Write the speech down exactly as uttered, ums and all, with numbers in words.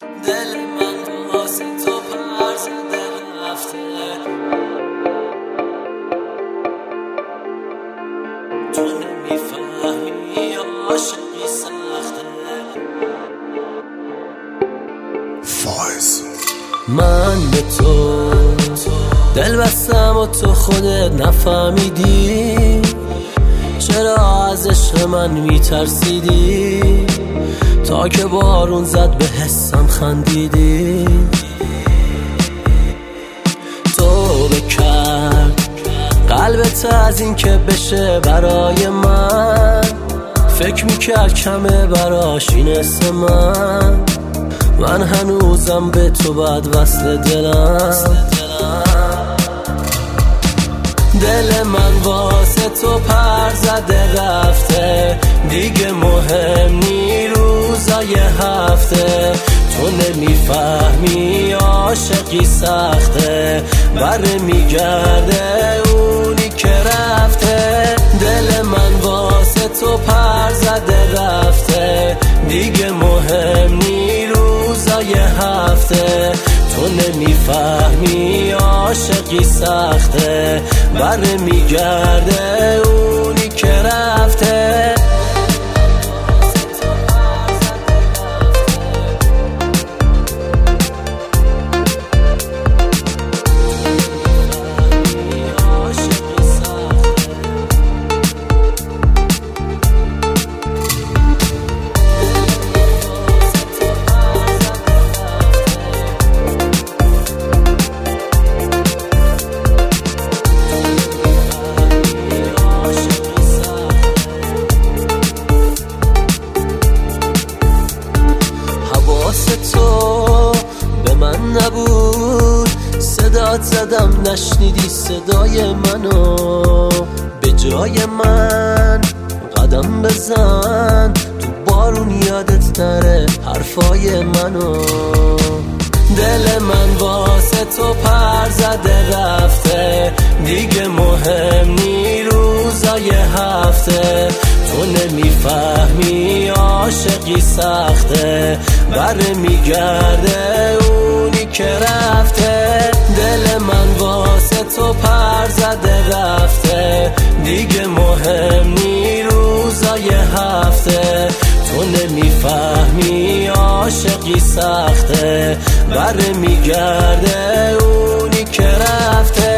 دل من واسه تو پر زده رفته، تو نمیفهمی عاشقی سخته. فایز من به تو دل بستم و تو خودت نفهمیدی، چرا از عشق من میترسیدی؟ تا که بارون زد به حسم خندیدی. تو بکرد قلبت از این که بشه برای من، فکر میکرد کمه براش این اسم من. من هنوزم به تو بد وصل دلم، دل من واسه تو پر زده رفته، دیگه مهم نی روزای هفته. تو نمیفهمی عاشقی سخته، بره میگرده اونی که رفته. دل من واسه تو پر زده رفته، دیگه مهم نی روزای هفته. تو نمیفهمی عاشقی سخته، بره میگرده اونی که رفته. تو به من نبود، صدات زدم نشنیدی صدای منو. به جای من قدم بزن، تو بارون یادت نره حرفای منو. دل من واسه تو پر زده رفته، دیگه مهم نی روزای هفته. تو نمیفهمی عاشقی سخته، بره میگرده اونی که رفته. دل من واسه تو پر زده رفته، دیگه مهم نی روزای هفته. تو نمیفهمی عاشقی سخته، بره میگرده اونی که رفته.